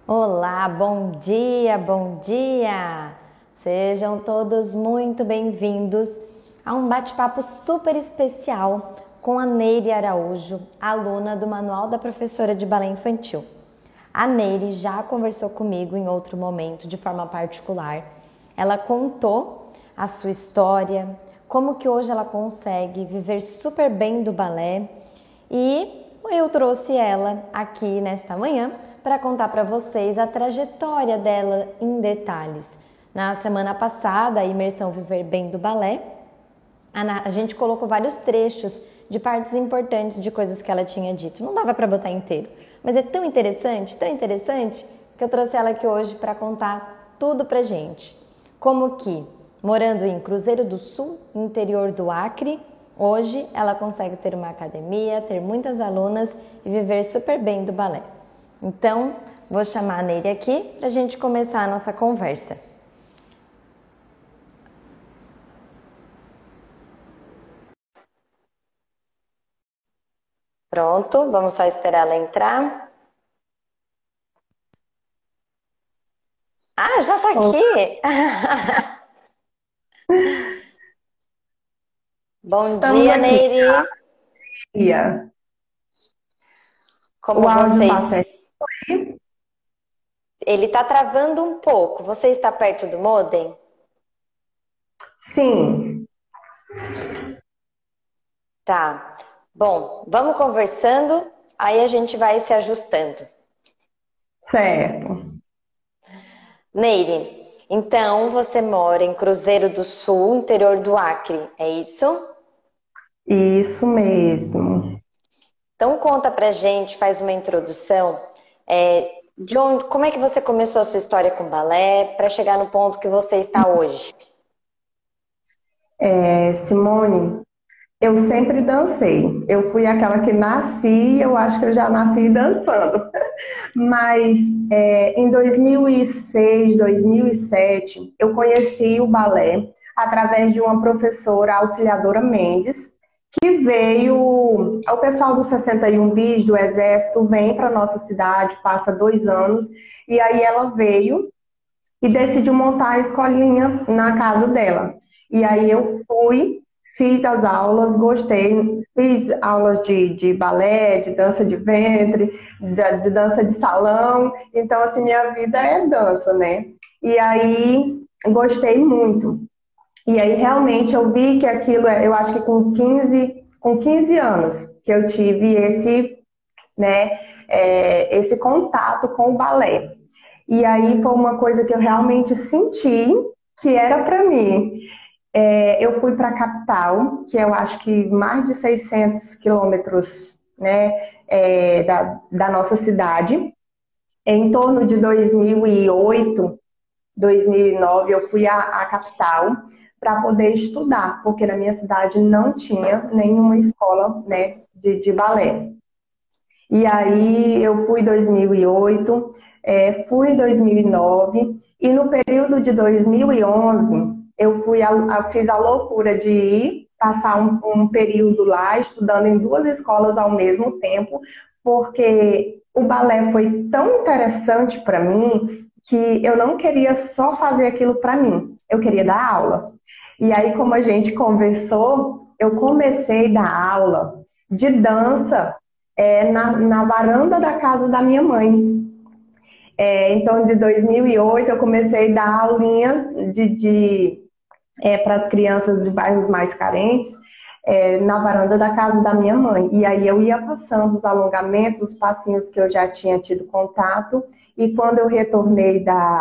Olá, bom dia, bom dia! Sejam todos muito bem-vindos a um bate-papo super especial com a Neire Araújo, aluna do Manual da Professora de Balé Infantil. A Neire já conversou comigo em outro momento, de forma particular. Ela contou a sua história, como que hoje ela consegue viver super bem do balé e eu trouxe ela aqui nesta manhã para contar para vocês a trajetória dela em detalhes. Na semana passada, a imersão Viver Bem do Balé, a gente colocou vários trechos de partes importantes de coisas que ela tinha dito. Não dava para botar inteiro, mas é tão interessante, que eu trouxe ela aqui hoje para contar tudo pra gente. Como que, morando em Cruzeiro do Sul, interior do Acre, hoje ela consegue ter uma academia, ter muitas alunas e viver super bem do balé. Então, vou chamar a Neire aqui para a gente começar a nossa conversa. Pronto, vamos só esperar ela entrar. Ah, já tá aqui! Bom Estamos dia, aqui, Neire! Tia. Como O áudio tá vocês... certo aí? Ele tá travando um pouco. Você está perto do modem? Sim, Tá. Bom, vamos conversando, aí a gente vai se ajustando. certo. Neire, então você mora em Cruzeiro do Sul, interior do Acre, é isso? Isso mesmo. Então conta pra gente, faz uma introdução, de onde, como é que você começou a sua história com balé para chegar no ponto que você está hoje? Simone, eu sempre dancei. Eu fui aquela que nasci, eu acho que eu já nasci dançando. Mas em 2006, 2007, eu conheci o balé através de uma professora, a auxiliadora Mendes, que veio. O pessoal do 61 Bis do Exército vem para nossa cidade, passa 2 anos, e aí ela veio e decidiu montar a escolinha na casa dela. E aí eu fui, fiz as aulas, gostei, fiz aulas de balé, de dança de ventre, de dança de salão. Então, assim, minha vida é dança, né? E aí gostei muito. E aí realmente eu vi que aquilo, eu acho que com quinze anos que eu tive né, esse contato com o balé. E aí foi uma coisa que eu realmente senti que era para mim. Eu fui para a capital, que eu acho que mais de 600 quilômetros, né, da nossa cidade. Em torno de 2008, 2009, eu fui à capital para poder estudar, porque na minha cidade não tinha nenhuma escola, né, de balé. E aí eu fui em 2008, fui em 2009 e no período de 2011 fiz a loucura de ir passar um período lá estudando em duas escolas ao mesmo tempo, porque o balé foi tão interessante para mim que eu não queria só fazer aquilo para mim, eu queria dar aula. E aí, como a gente conversou, eu comecei a dar aula de dança na varanda da casa da minha mãe. Então, de 2008, eu comecei a dar aulinhas para as crianças de bairros mais carentes, na varanda da casa da minha mãe. E aí eu ia passando os alongamentos, os passinhos que eu já tinha tido contato. E quando eu retornei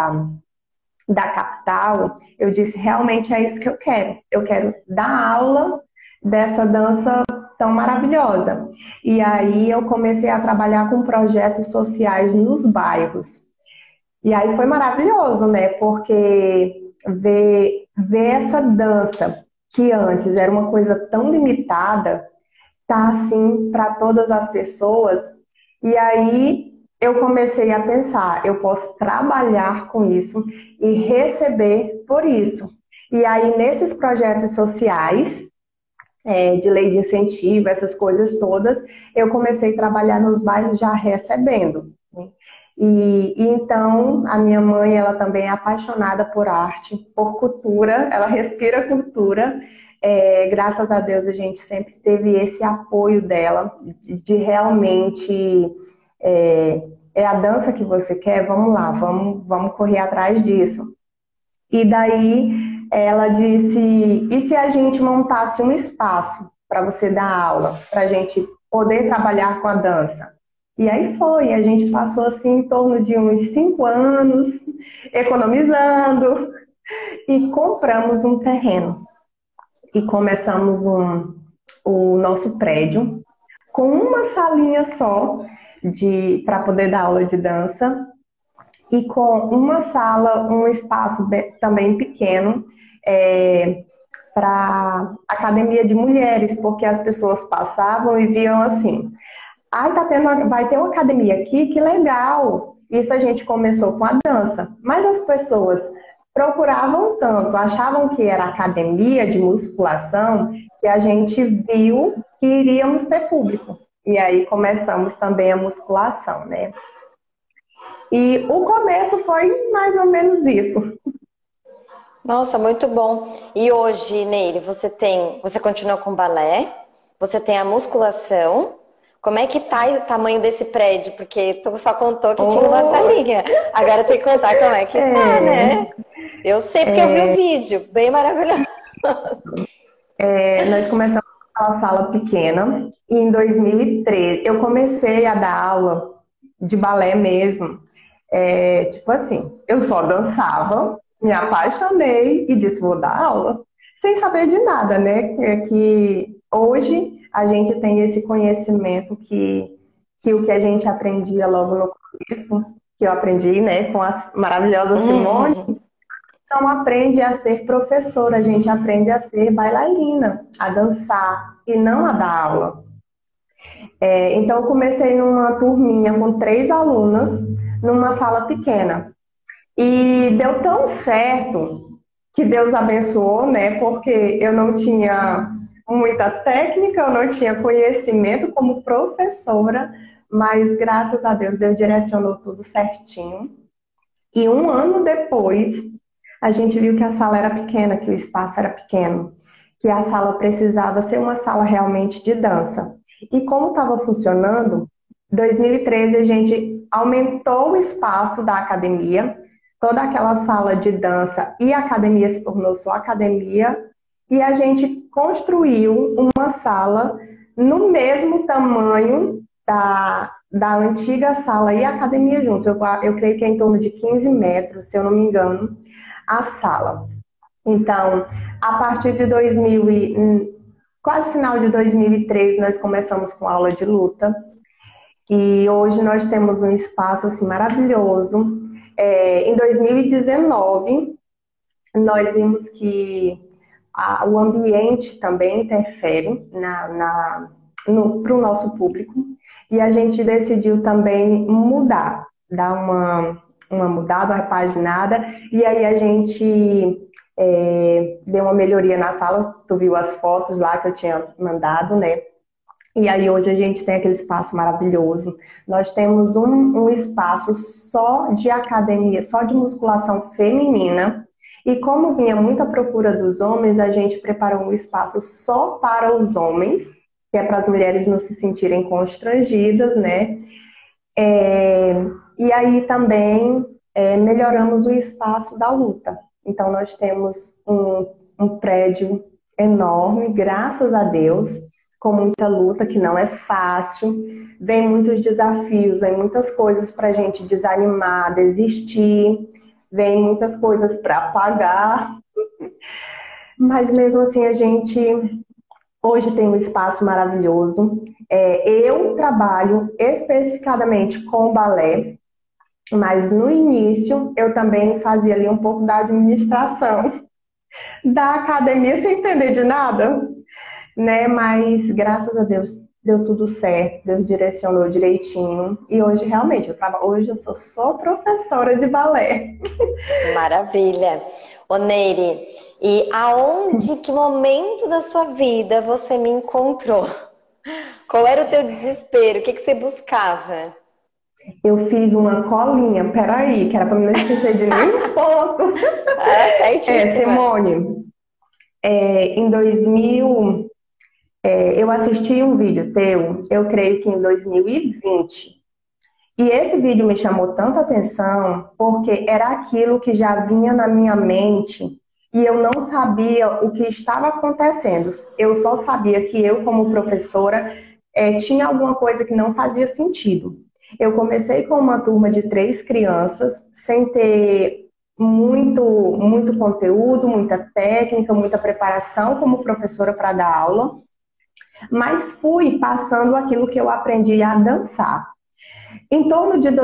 da capital, eu disse, realmente é isso que eu quero. Eu quero dar aula dessa dança tão maravilhosa. E aí eu comecei a trabalhar com projetos sociais nos bairros. E aí foi maravilhoso, né? Porque ver essa dança, que antes era uma coisa tão limitada, tá assim para todas as pessoas. E aí eu comecei a pensar, eu posso trabalhar com isso e receber por isso. E aí nesses projetos sociais, de lei de incentivo, essas coisas todas, eu comecei a trabalhar nos bairros já recebendo, né? E então a minha mãe, ela também é apaixonada por arte, por cultura, ela respira cultura. Graças a Deus a gente sempre teve esse apoio dela, de realmente é a dança que você quer, vamos lá, vamos correr atrás disso. E daí ela disse, e se a gente montasse um espaço para você dar aula, para a gente poder trabalhar com a dança? E aí foi, a gente passou assim em torno de uns 5 anos, economizando, e compramos um terreno. E começamos o nosso prédio com uma salinha só para poder dar aula de dança e com uma sala, um espaço também pequeno para academia de mulheres, porque as pessoas passavam e viam assim, vai ter uma academia aqui, que legal! Isso a gente começou com a dança, mas as pessoas procuravam tanto, achavam que era academia de musculação, que a gente viu que iríamos ter público. E aí começamos também a musculação, né? E o começo foi mais ou menos isso. Nossa, muito bom. E hoje, Neire, você continua com balé, você tem a musculação. Como é que tá o tamanho desse prédio? Porque tu só contou que tinha uma salinha. Agora tem que contar como é que está, né? Eu sei porque eu vi o vídeo, bem maravilhoso. Nós começamos com uma sala pequena e em 2013 eu comecei a dar aula de balé mesmo. Tipo assim, eu só dançava, me apaixonei e disse, vou dar aula, sem saber de nada, né? Que hoje a gente tem esse conhecimento que o que a gente aprendia logo no começo, que eu aprendi, né, com a maravilhosa Simone, não aprende a ser professora, a gente aprende a ser bailarina, a dançar e não a dar aula. Então eu comecei numa turminha com 3 alunas, numa sala pequena. E deu tão certo que Deus abençoou, né? Porque eu não tinha muita técnica, eu não tinha conhecimento como professora, mas graças a Deus, Deus direcionou tudo certinho. E 1 ano depois, a gente viu que a sala era pequena, que o espaço era pequeno, que a sala precisava ser uma sala realmente de dança. E como estava funcionando, em 2013 a gente aumentou o espaço da academia, toda aquela sala de dança e a academia se tornou só academia, e a gente construiu uma sala no mesmo tamanho da antiga sala e academia junto. Eu creio que é em torno de 15 metros, se eu não me engano, a sala. Então, a partir de quase final de 2013, nós começamos com aula de luta. E hoje nós temos um espaço assim, maravilhoso. Em 2019, nós vimos que o ambiente também interfere para o nosso público. E a gente decidiu também mudar, dar uma mudada, uma repaginada. E aí a gente deu uma melhoria na sala. Tu viu as fotos lá que eu tinha mandado, né? E aí hoje a gente tem aquele espaço maravilhoso. Nós temos um espaço só de academia, só de musculação feminina. E como vinha muita procura dos homens, a gente preparou um espaço só para os homens, que é para as mulheres não se sentirem constrangidas, né? E aí também melhoramos o espaço da luta. Então nós temos um prédio enorme, graças a Deus, com muita luta, que não é fácil, vem muitos desafios, vem muitas coisas para a gente desanimar, desistir, vem muitas coisas para pagar, mas mesmo assim a gente hoje tem um espaço maravilhoso. Eu trabalho especificadamente com balé, mas no início eu também fazia ali um pouco da administração da academia sem entender de nada, né? Mas graças a Deus deu tudo certo, Deus direcionou direitinho e hoje realmente hoje eu sou só professora de balé. Maravilha. Ô Neire, e que momento da sua vida você me encontrou? Qual era o teu desespero? O que você buscava? Eu fiz uma colinha, peraí, que era para não esquecer de nenhum ponto. Ah, certíssima. Simone, em 2000, eu assisti um vídeo teu, eu creio que em 2020. E esse vídeo me chamou tanta atenção porque era aquilo que já vinha na minha mente e eu não sabia o que estava acontecendo. Eu só sabia que eu, como professora, tinha alguma coisa que não fazia sentido. Eu comecei com uma turma de 3 crianças, sem ter muito conteúdo, muita técnica, muita preparação como professora para dar aula, mas fui passando aquilo que eu aprendi a dançar. Em torno de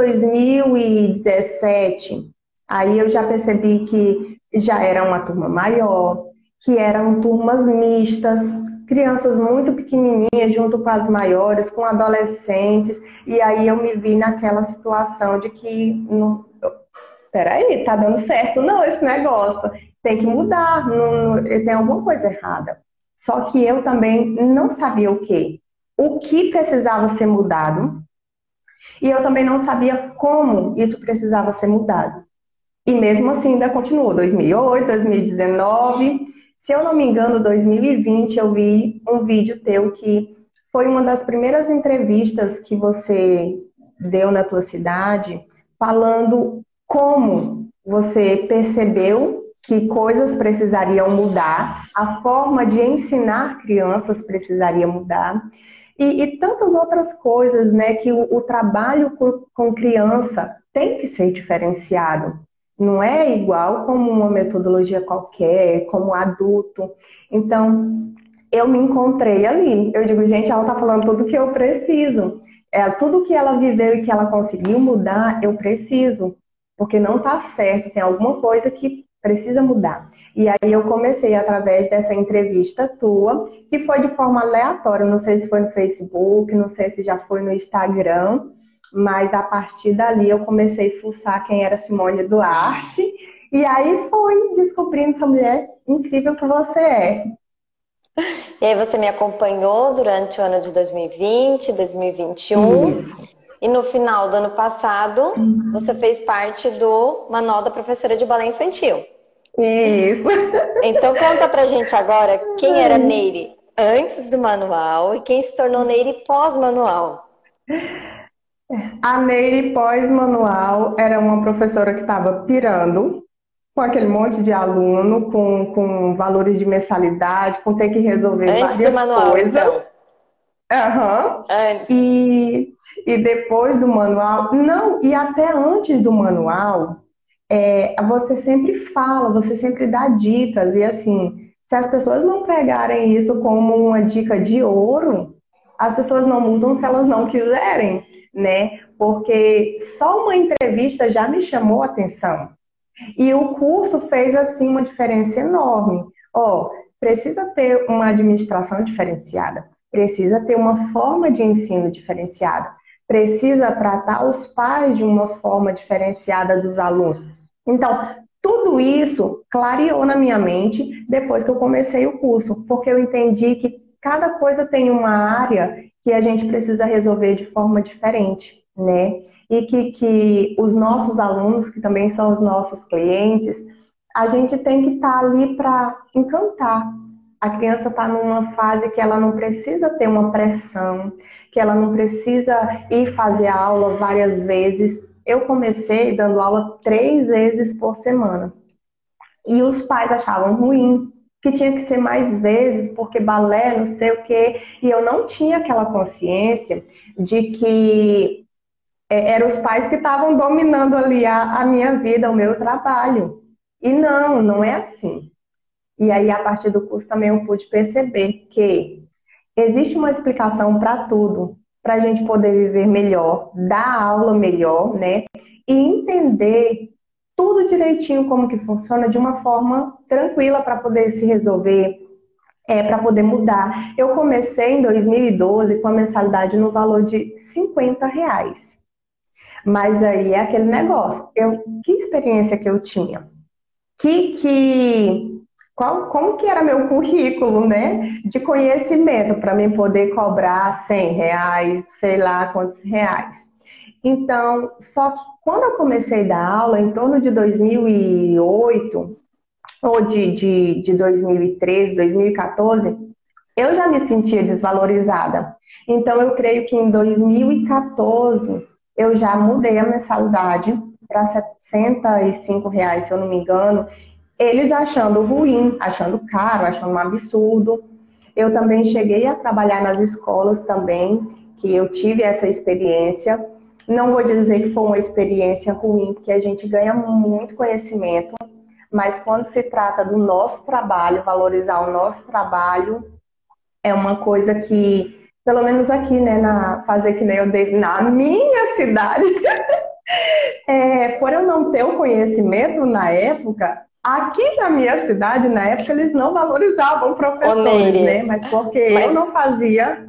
2017, aí eu já percebi que já era uma turma maior, que eram turmas mistas, crianças muito pequenininhas junto com as maiores, com adolescentes, e aí eu me vi naquela situação de que, não, peraí, tá dando certo não esse negócio, tem que mudar, tem alguma coisa errada. Só que eu também não sabia o que precisava ser mudado, e eu também não sabia como isso precisava ser mudado. E mesmo assim ainda continuou. 2008, 2019, se eu não me engano, 2020 eu vi um vídeo teu que foi uma das primeiras entrevistas que você deu na tua cidade, falando como você percebeu que coisas precisariam mudar, a forma de ensinar crianças precisaria mudar. E tantas outras coisas, né, que o trabalho com criança tem que ser diferenciado. Não é igual como uma metodologia qualquer, como adulto. Então, eu me encontrei ali. Eu digo, gente, ela está falando tudo que eu preciso. Tudo que ela viveu e que ela conseguiu mudar, eu preciso. Porque não está certo, tem alguma coisa que precisa mudar. E aí eu comecei através dessa entrevista tua, que foi de forma aleatória, não sei se foi no Facebook, não sei se já foi no Instagram, mas a partir dali eu comecei a fuçar quem era Simone Duarte, e aí fui descobrindo essa mulher incrível que você é. E aí você me acompanhou durante o ano de 2020, 2021, Isso. e no final do ano passado você fez parte do Manual da Professora de Balé Infantil. Isso. Então conta pra gente agora quem era Neire antes do manual e quem se tornou Neire pós-manual. A Neire pós-manual era uma professora que estava pirando, com aquele monte de aluno, com valores de mensalidade, com ter que resolver Antes do várias manual, coisas. então. Aham. Antes. E depois do manual, não, e até antes do manual, você sempre fala, você sempre dá dicas, e assim, se as pessoas não pegarem isso como uma dica de ouro, as pessoas não mudam se elas não quiserem, né? Porque só uma entrevista já me chamou a atenção. E o curso fez, assim, uma diferença enorme. Ó, precisa ter uma administração diferenciada, precisa ter uma forma de ensino diferenciada, precisa tratar os pais de uma forma diferenciada dos alunos. Então, tudo isso clareou na minha mente depois que eu comecei o curso, porque eu entendi que cada coisa tem uma área que a gente precisa resolver de forma diferente, né? E que os nossos alunos, que também são os nossos clientes, a gente tem que estar ali para encantar. A criança está numa fase que ela não precisa ter uma pressão, que ela não precisa ir fazer a aula várias vezes. Eu comecei dando aula 3 vezes por semana. E os pais achavam ruim, que tinha que ser mais vezes, porque balé, não sei o quê. E eu não tinha aquela consciência de que eram os pais que estavam dominando ali a minha vida, o meu trabalho. E não é assim. E aí, a partir do curso, também eu pude perceber que existe uma explicação para tudo, para a gente poder viver melhor, dar aula melhor, né? E entender tudo direitinho como que funciona de uma forma tranquila para poder se resolver, para poder mudar. Eu comecei em 2012 com a mensalidade no valor de R$ 50. Mas aí é aquele negócio. Que experiência que eu tinha? Como que era meu currículo, né? De conhecimento para mim poder cobrar R$ 100, sei lá quantos reais. Então, só que quando eu comecei a dar aula, em torno de 2008, ou de 2013, 2014, eu já me sentia desvalorizada. Então, eu creio que em 2014, eu já mudei a mensalidade para R$ 65, se eu não me engano, eles achando ruim, achando caro, achando um absurdo. Eu também cheguei a trabalhar nas escolas também, que eu tive essa experiência. Não vou dizer que foi uma experiência ruim, porque a gente ganha muito conhecimento, mas quando se trata do nosso trabalho, valorizar o nosso trabalho, é uma coisa que, pelo menos aqui, né, fazer que nem eu dei na minha cidade, por eu não ter o conhecimento na época, aqui na minha cidade, na época, eles não valorizavam Ô, professores, né? Neire, Mas porque eu mas, não fazia.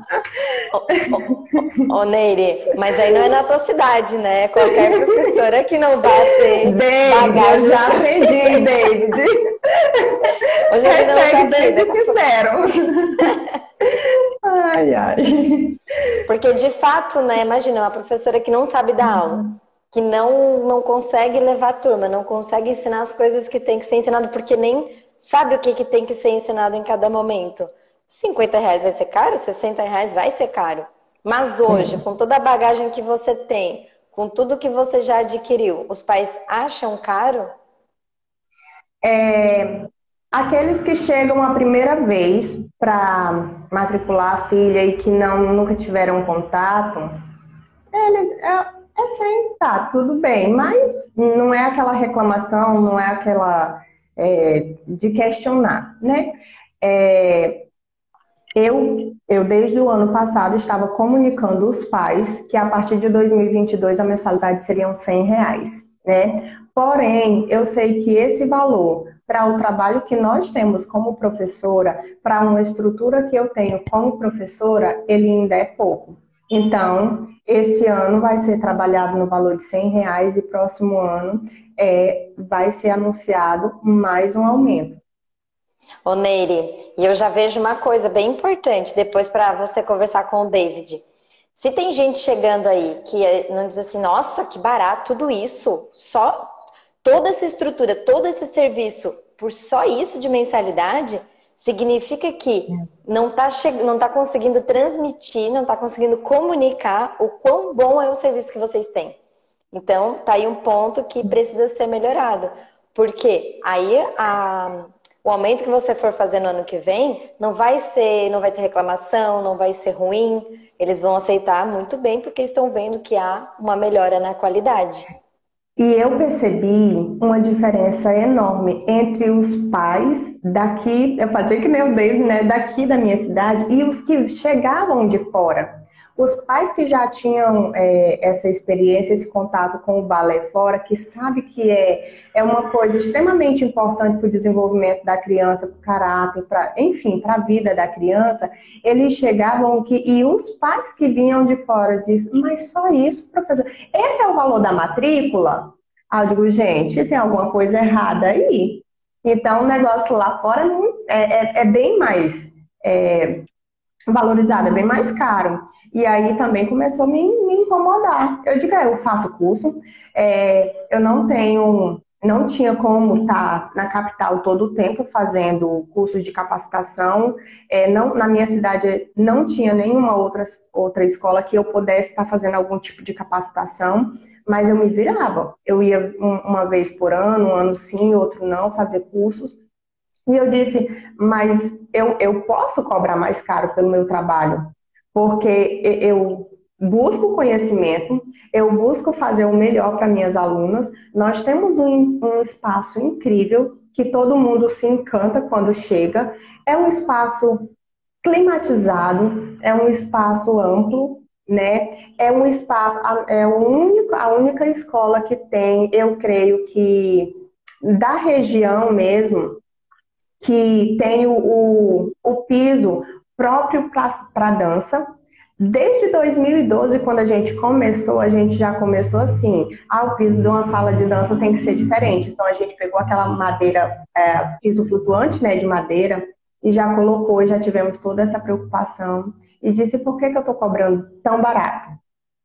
ô, Neire, mas aí não é na tua cidade, né? Qualquer professora que não vá ter David, eu bagagem. já aprendi, David. Hoje a vida não tá Hashtag aqui, David fizeram. Ai, ai. porque de fato, né? Imagina uma professora que não sabe dar aula, que não consegue levar a turma, não consegue ensinar as coisas que tem que ser ensinado, porque nem sabe o que tem que ser ensinado em cada momento. R$ 50 vai ser caro? R$ 60 vai ser caro. Mas hoje, com toda a bagagem que você tem, com tudo que você já adquiriu, os pais acham caro? Aqueles que chegam a primeira vez para matricular a filha e que nunca tiveram contato, eles sem, tá, tudo bem, mas não é aquela reclamação, não é aquela de questionar, né? É, eu, desde o ano passado, estava comunicando os pais que a partir de 2022 a mensalidade seriam R$ 100, né? Porém, eu sei que esse valor, para o trabalho que nós temos como professora, para uma estrutura que eu tenho como professora, ele ainda é pouco. Então, esse ano vai ser trabalhado no valor de R$ 100 e próximo ano vai ser anunciado mais um aumento. Ô Neire, e eu já vejo uma coisa bem importante depois para você conversar com o David. Se tem gente chegando aí que não diz assim, nossa, que barato tudo isso, só toda essa estrutura, todo esse serviço por só isso de mensalidade, significa que não tá conseguindo transmitir, não está conseguindo comunicar o quão bom é o serviço que vocês têm. Então, tá aí um ponto que precisa ser melhorado. Porque aí o aumento que você for fazer no ano que vem não vai ter reclamação, não vai ser ruim. Eles vão aceitar muito bem porque estão vendo que há uma melhora na qualidade. E eu percebi uma diferença enorme entre os pais daqui, eu fazia que nem o David, né, daqui da minha cidade, e os que chegavam de fora. Os pais que já tinham essa experiência, esse contato com o balé fora, que sabe que é uma coisa extremamente importante para o desenvolvimento da criança, para o caráter, enfim, para a vida da criança, eles chegavam e os pais que vinham de fora diziam, mas só isso, professor, esse é o valor da matrícula? Ah, eu digo, gente, tem alguma coisa errada aí. Então, o negócio lá fora é bem mais valorizado, é bem mais caro. E aí também começou a me incomodar. Eu digo, eu faço curso, eu não tinha como estar na capital todo o tempo fazendo cursos de capacitação. Na minha cidade não tinha nenhuma outra escola que eu pudesse estar fazendo algum tipo de capacitação, mas eu me virava. Eu ia uma vez por ano, um ano sim, outro não, fazer cursos. E eu disse, mas eu posso cobrar mais caro pelo meu trabalho, porque eu busco conhecimento, eu busco fazer o melhor para minhas alunas. Nós temos um espaço incrível que todo mundo se encanta quando chega. É um espaço climatizado, é um espaço amplo, né? É um espaço, a única escola que tem, eu creio que da região mesmo, que tem o piso próprio para dança. Desde 2012, quando a gente já começou assim, o piso de uma sala de dança tem que ser diferente. Então a gente pegou aquela madeira, piso flutuante, né, de madeira, e já colocou, e já tivemos toda essa preocupação. E disse, por que eu estou cobrando tão barato?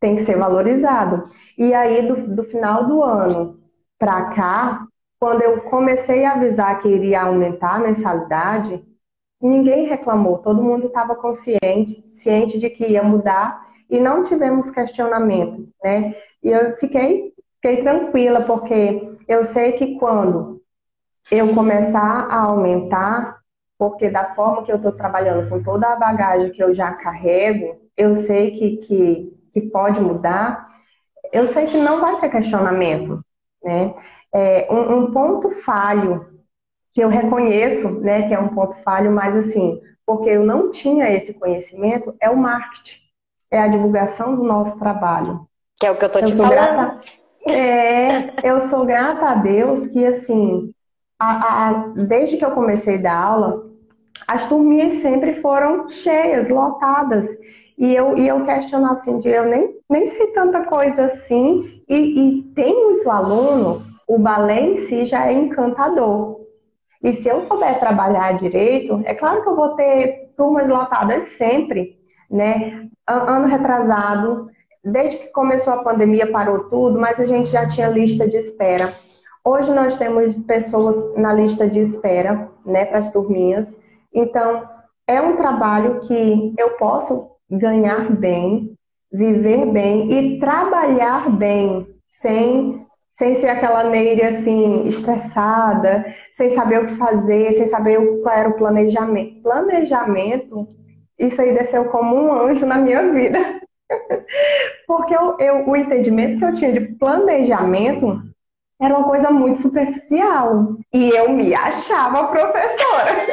tem que ser valorizado. E aí, do final do ano para cá, quando eu comecei a avisar que iria aumentar a mensalidade, ninguém reclamou, todo mundo estava consciente, ciente de que ia mudar e não tivemos questionamento, né? E eu fiquei tranquila, porque eu sei que quando eu começar a aumentar, porque da forma que eu estou trabalhando, com toda a bagagem que eu já carrego, eu sei que pode mudar, eu sei que não vai ter questionamento, né? Um ponto falho que eu reconheço, né, que é um ponto falho, mas assim, porque eu não tinha esse conhecimento, é o marketing, é a divulgação do nosso trabalho. Que é o que eu tô Eu te sou falando. grata, eu sou grata a Deus que assim, desde que eu comecei a dar aula, as turminhas sempre foram cheias, lotadas. E eu questionava assim, eu nem sei tanta coisa assim, e tem muito aluno, o balé em si já é encantador. E se eu souber trabalhar direito, é claro que eu vou ter turmas lotadas sempre, né? Ano retrasado, desde que começou a pandemia, parou tudo, mas a gente já tinha lista de espera. Hoje nós temos pessoas na lista de espera, né, para as turminhas. Então, é um trabalho que eu posso ganhar bem, viver bem e trabalhar bem, sem ser aquela Neire assim, estressada, sem saber o que fazer, sem saber qual era o planejamento. Planejamento, isso aí desceu como um anjo na minha vida. Porque o entendimento que eu tinha de planejamento era uma coisa muito superficial. E eu me achava professora.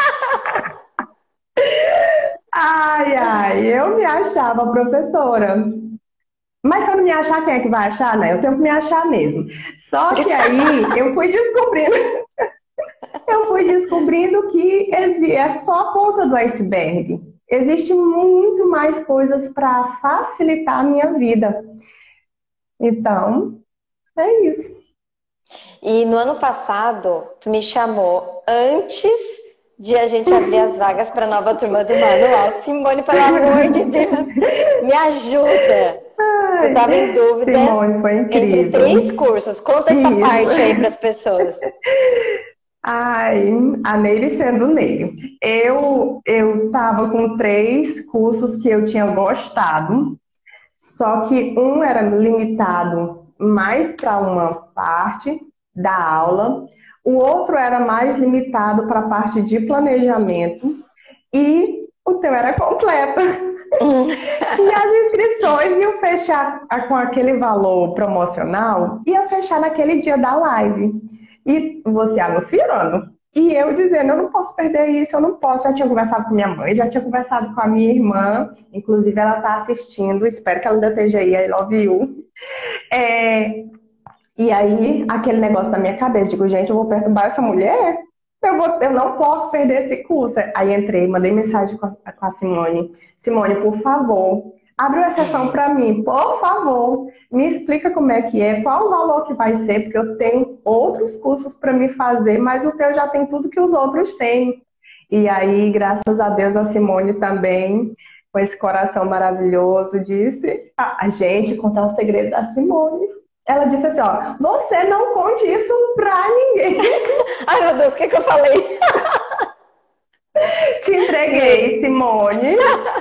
Ai, ai, eu me achava professora. Mas se eu não me achar, quem é que vai achar, né? Eu tenho que me achar mesmo. Só que aí eu fui descobrindo que é só a ponta do iceberg. Existe muito mais coisas para facilitar a minha vida. Então, é isso. E no ano passado, tu me chamou antes de a gente abrir as vagas para a nova turma do manual. Simone, pelo amor de Deus, me ajuda. Eu estava em dúvida Simone, foi incrível. entre 3 cursos. Conta essa parte aí para as pessoas. Ai, a Neire sendo Neire. Eu estava com 3 cursos que eu tinha gostado, só que um era limitado mais para uma parte da aula, o outro era mais limitado para a parte de planejamento e o teu era completo. E as inscrições iam fechar com aquele valor promocional, ia fechar naquele dia da live. E você anunciando. E eu dizendo, eu não posso perder isso, eu não posso. Já tinha conversado com minha mãe, já tinha conversado com a minha irmã, inclusive ela está assistindo, espero que ela ainda esteja aí, I love you. E aí, aquele negócio na minha cabeça, digo, gente, eu vou perturbar essa mulher? Eu não posso perder esse curso. Aí entrei, mandei mensagem com a Simone. Simone, por favor, abre uma exceção para mim, por favor. Me explica como é que é, qual o valor que vai ser, porque eu tenho outros cursos para me fazer, mas o teu já tem tudo que os outros têm. E aí, graças a Deus, a Simone também, com esse coração maravilhoso, disse, a gente contar o segredo da Simone. Ela disse assim, ó, você não conte isso pra ninguém. Ai, meu Deus, o que eu falei? Te entreguei, Simone.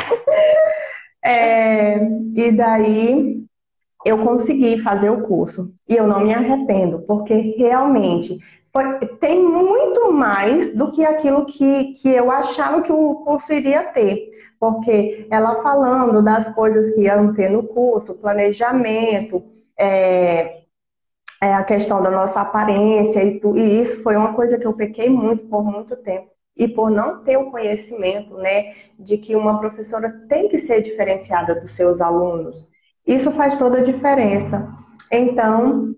E daí eu consegui fazer o curso. E eu não me arrependo, porque realmente tem muito mais do que aquilo que eu achava que o curso iria ter. Porque ela falando das coisas que iam ter no curso, planejamento, a questão da nossa aparência e isso foi uma coisa que eu pequei muito por muito tempo. E por não ter o conhecimento, né, de que uma professora tem que ser diferenciada dos seus alunos. Isso faz toda a diferença. Então,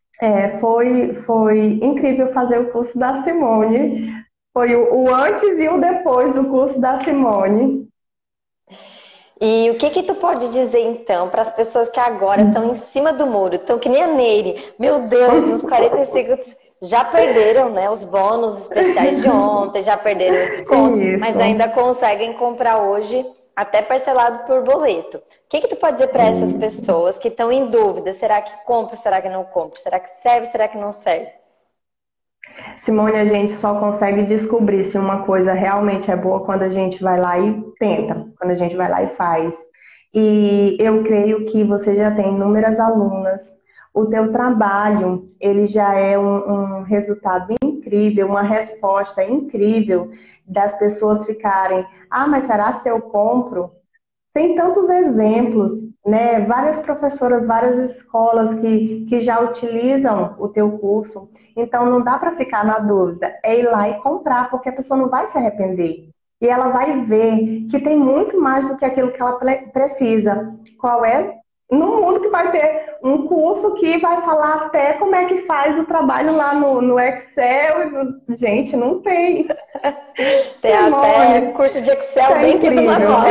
foi incrível fazer o curso da Simone. Foi o antes e o depois do curso da Simone. E o que tu pode dizer então para as pessoas que agora estão em cima do muro, estão que nem a Neire, meu Deus, nos 40 segundos já perderam, né, os bônus especiais de ontem, já perderam o desconto, Isso. mas ainda conseguem comprar hoje até parcelado por boleto. O que tu pode dizer para essas pessoas que estão em dúvida? Será que compro, será que não compro? Será que serve, será que não serve? Simone, a gente só consegue descobrir se uma coisa realmente é boa quando a gente vai lá e tenta, quando a gente vai lá e faz. E eu creio que você já tem inúmeras alunas. O teu trabalho, ele já é um resultado incrível, uma resposta incrível das pessoas ficarem, ah, mas será se eu compro? Tem tantos exemplos, né? Várias professoras, várias escolas que já utilizam o teu curso. Então, não dá para ficar na dúvida. É ir lá e comprar, porque a pessoa não vai se arrepender. E ela vai ver que tem muito mais do que aquilo que ela precisa. Qual é? No mundo que vai ter um curso que vai falar até como é que faz o trabalho lá no Excel. Gente, não tem. Tem até curso de Excel dentro do manual.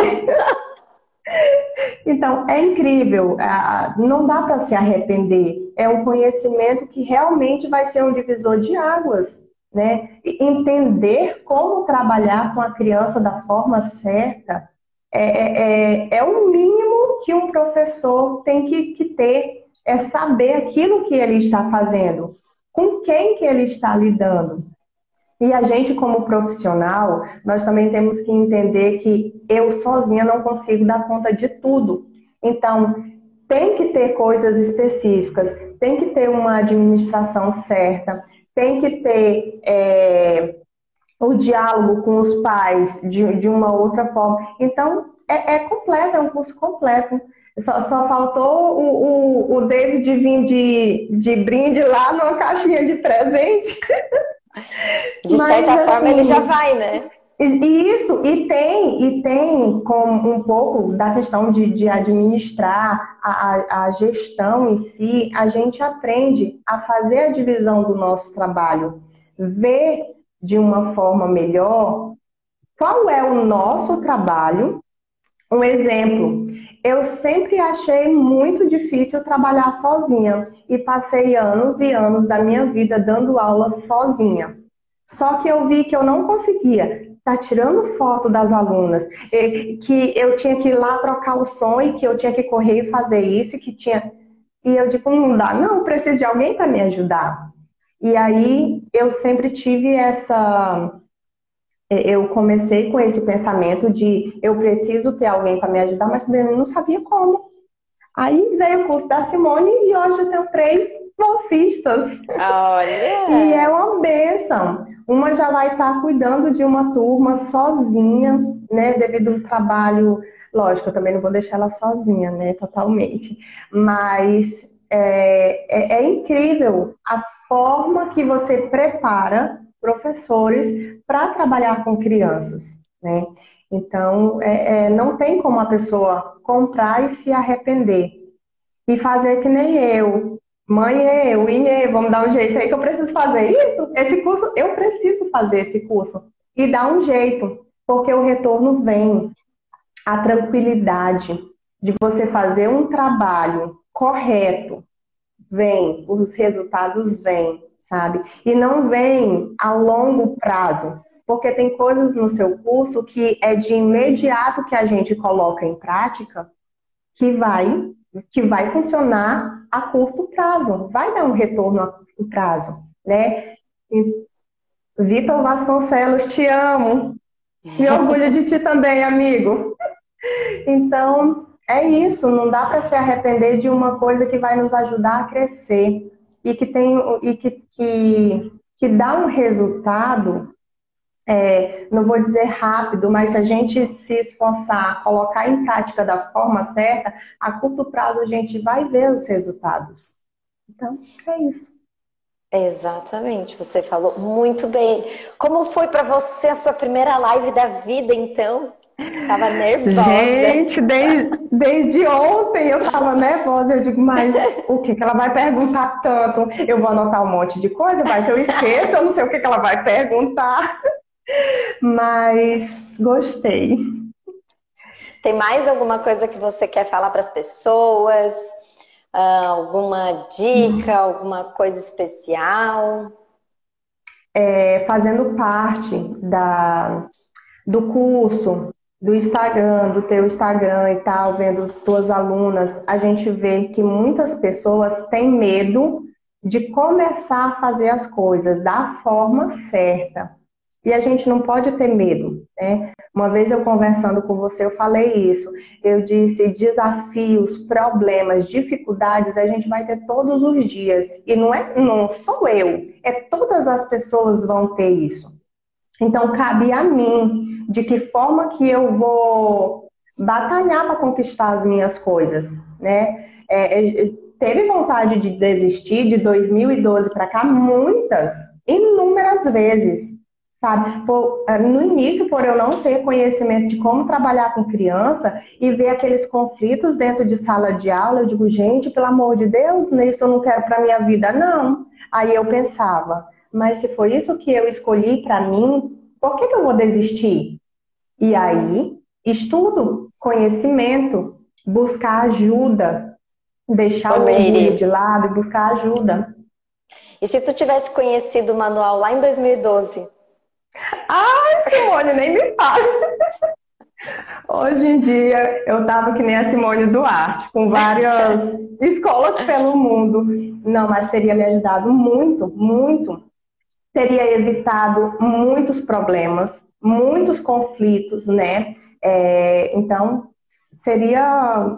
Então, é incrível, não dá para se arrepender. É um conhecimento que realmente vai ser um divisor de águas, né? E entender como trabalhar com a criança da forma certa é o mínimo que um professor tem que ter, é saber aquilo que ele está fazendo, com quem que ele está lidando. E a gente, como profissional, nós também temos que entender que eu sozinha não consigo dar conta de tudo. Então, tem que ter coisas específicas, tem que ter uma administração certa, tem que ter o diálogo com os pais de uma outra forma. Então, é completo, é um curso completo. Só faltou o David vir de brinde lá numa caixinha de presente. De certa forma, ele já vai, né? Isso, e tem como um pouco da questão de administrar a gestão em si, a gente aprende a fazer a divisão do nosso trabalho, ver de uma forma melhor qual é o nosso trabalho. Um exemplo, eu sempre achei muito difícil trabalhar sozinha e passei anos e anos da minha vida dando aula sozinha. Só que eu vi que eu não conseguia estar tirando foto das alunas, que eu tinha que ir lá trocar o som e que eu tinha que correr e fazer isso, que tinha. E eu digo, não dá, não, eu preciso de alguém para me ajudar. E aí eu sempre tive essa. Eu comecei com esse pensamento de eu preciso ter alguém para me ajudar, mas também eu não sabia como. Aí veio o curso da Simone e hoje eu tenho 3 bolsistas. Olha! E é uma bênção. Uma já vai estar cuidando de uma turma sozinha, né? Devido ao trabalho. Lógico, eu também não vou deixar ela sozinha, né? Totalmente. Mas é incrível a forma que você prepara professores para trabalhar com crianças, né? Então, não tem como a pessoa comprar e se arrepender. E fazer que nem eu. Mãe, vamos dar um jeito aí que eu preciso fazer isso. Esse curso, eu preciso fazer esse curso. E dar um jeito, porque o retorno vem. A tranquilidade de você fazer um trabalho correto vem, os resultados vêm, sabe? E não vem a longo prazo, porque tem coisas no seu curso que é de imediato que a gente coloca em prática que vai funcionar a curto prazo, vai dar um retorno a curto prazo, né? Vitor Vasconcelos, te amo. Me orgulho de ti também, amigo. Então, é isso, não dá para se arrepender de uma coisa que vai nos ajudar a crescer e que dá um resultado, não vou dizer rápido, mas se a gente se esforçar, colocar em prática da forma certa, a curto prazo a gente vai ver os resultados. Então, é isso. Exatamente, você falou muito bem. Como foi para você a sua primeira live da vida, então? Tava nervosa. Gente, desde ontem eu tava nervosa. Eu digo, mas o que ela vai perguntar tanto? Eu vou anotar um monte de coisa, vai que eu esqueço, eu não sei o que ela vai perguntar. Mas gostei. Tem mais alguma coisa que você quer falar para as pessoas? Alguma dica, alguma coisa especial? Fazendo parte do curso, do Instagram, do teu Instagram e tal, vendo tuas alunas, a gente vê que muitas pessoas têm medo de começar a fazer as coisas da forma certa. E a gente não pode ter medo, né? Uma vez eu conversando com você, eu falei isso. Eu disse, desafios, problemas, dificuldades, a gente vai ter todos os dias. E não sou eu, todas as pessoas vão ter isso. Então, cabe a mim de que forma que eu vou batalhar para conquistar as minhas coisas, né? Teve vontade de desistir de 2012 para cá muitas, inúmeras vezes, sabe? No início, por eu não ter conhecimento de como trabalhar com criança e ver aqueles conflitos dentro de sala de aula, eu digo, gente, pelo amor de Deus, nisso eu não quero para minha vida, não. Aí eu pensava, mas se foi isso que eu escolhi para mim, por que eu vou desistir? E aí, estudo, conhecimento, buscar ajuda, deixar Ô, o orgulho de Meire, lado e buscar ajuda. e se tu tivesse conhecido o manual lá em 2012? Ai, Simone, nem me fale. Hoje em dia, eu tava que nem a Simone Duarte, com várias escolas pelo mundo. Não, mas teria me ajudado muito, muito. Teria evitado muitos problemas, muitos conflitos, né? Então, seria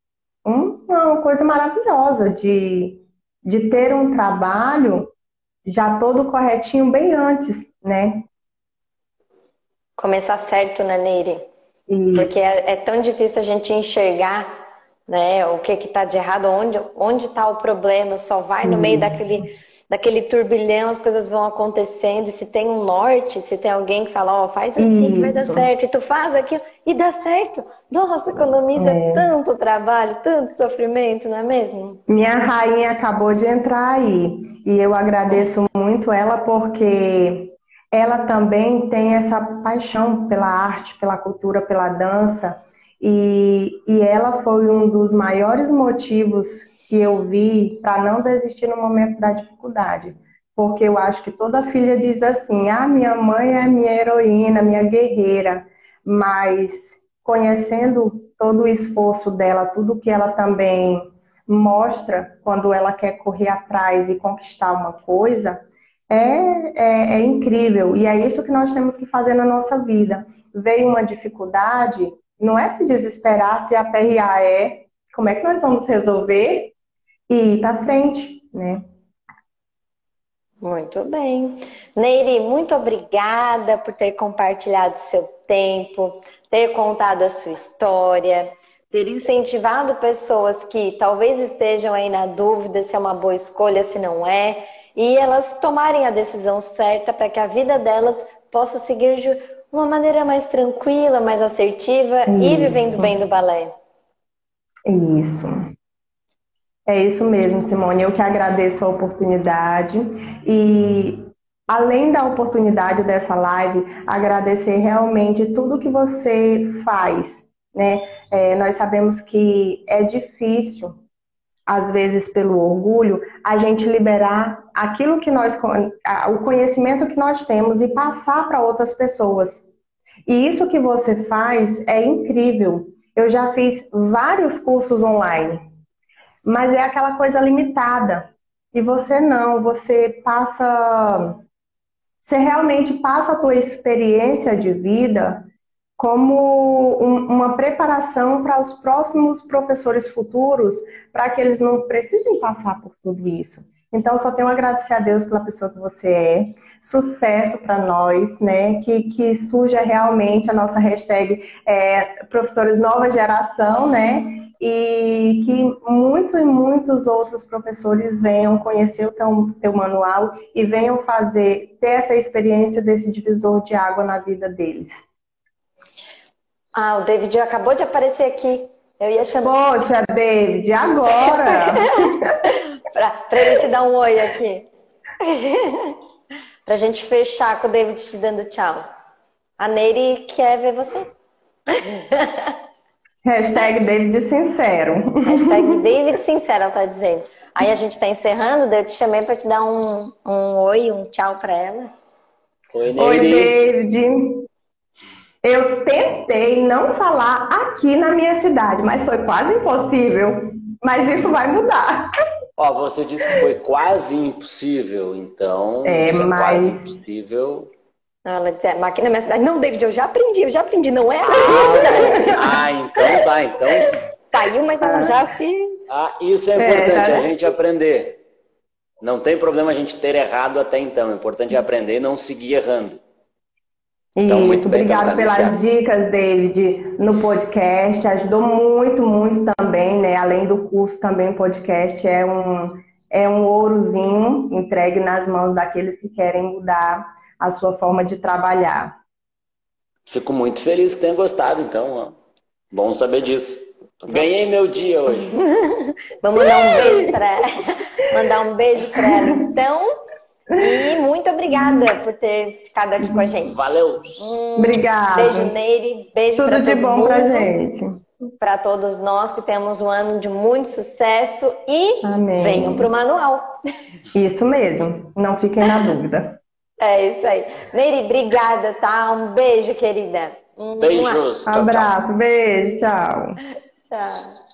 uma coisa maravilhosa de ter um trabalho já todo corretinho bem antes, né? Começar certo, né, Neire? Porque Isso, é tão difícil a gente enxergar, né, o que que tá de errado, onde tá o problema, só vai no meio isso, daquele turbilhão, as coisas vão acontecendo, e se tem um norte, se tem alguém que fala, ó, faz assim que vai dar isso. certo, e tu faz aquilo e dá certo. Nossa, economiza tanto trabalho, tanto sofrimento, não é mesmo? Minha rainha acabou de entrar aí e eu agradeço muito ela porque ela também tem essa paixão pela arte, pela cultura, pela dança e ela foi um dos maiores motivos que eu vi para não desistir no momento da dificuldade. Porque eu acho que toda filha diz assim: ah, minha mãe é minha heroína, minha guerreira, mas conhecendo todo o esforço dela, tudo que ela também mostra quando ela quer correr atrás e conquistar uma coisa, é incrível. E é isso que nós temos que fazer na nossa vida. Veio uma dificuldade, não é se desesperar, se aperrear, como é que nós vamos resolver e ir para frente, né? Muito bem. Neire, muito obrigada por ter compartilhado seu tempo, ter contado a sua história, ter incentivado pessoas que talvez estejam aí na dúvida se é uma boa escolha, se não é, e elas tomarem a decisão certa para que a vida delas possa seguir de uma maneira mais tranquila, mais assertiva e vivendo Isso, bem do balé. isso. É isso mesmo, Simone. Eu que agradeço a oportunidade e, além da oportunidade dessa live, agradecer realmente tudo que você faz, né? Nós sabemos que é difícil, às vezes pelo orgulho, a gente liberar aquilo que o conhecimento que nós temos e passar para outras pessoas. E isso que você faz é incrível. Eu já fiz vários cursos online, mas é aquela coisa limitada. E você não, você realmente passa a tua experiência de vida como uma preparação para os próximos professores futuros, para que eles não precisem passar por tudo isso. Então, só tenho a agradecer a Deus pela pessoa que você é. Sucesso para nós, né? Que surja realmente a nossa hashtag professores nova geração, né? E que muito e muitos outros professores venham conhecer o teu manual e venham ter essa experiência desse divisor de água na vida deles. Ah, o David acabou de aparecer aqui. Eu ia chamar. Poxa, David, agora? Pra ele te dar um oi aqui. Pra gente fechar com o David te dando tchau. A Nery quer ver você. Hashtag David Sincero. Hashtag David Sincero, ela tá dizendo. Aí a gente tá encerrando, daí eu te chamei pra te dar um oi, um tchau pra ela. Oi, Oi, Nery. David. Eu tentei não falar aqui na minha cidade, mas foi quase impossível. Mas isso vai mudar. Ó, você disse que foi quase impossível, então, É, se é mas quase impossível... Ela disse, mas aqui na minha cidade, não, David, eu já aprendi, não é aqui na minha cidade. Então tá, então... Saiu, mas ela já se... Isso é importante, tá. a gente aprender. Não tem problema a gente ter errado até então, o importante é aprender e não seguir errando. Então, muito Isso, bem, obrigada pelas dicas, David, no podcast. Ajudou muito, muito também, né? Além do curso, também o podcast é um ourozinho entregue nas mãos daqueles que querem mudar a sua forma de trabalhar. Fico muito feliz que tenha gostado, então. Ó. Bom saber disso. Ganhei meu dia hoje. Vamos mandar um beijo para ela. Mandar um beijo para ela, então. E muito obrigada por ter ficado aqui com a gente. Valeu. Obrigada. Beijo, Nery. Beijo para todo mundo. Tudo de bom pra gente. Para todos nós que temos um ano de muito sucesso e Amém. Venham para o manual. Isso mesmo. Não fiquem na dúvida. É isso aí. Nery, obrigada, tá? Um beijo, querida. Beijos. Tchau, Abraço, beijo, tchau. Tchau.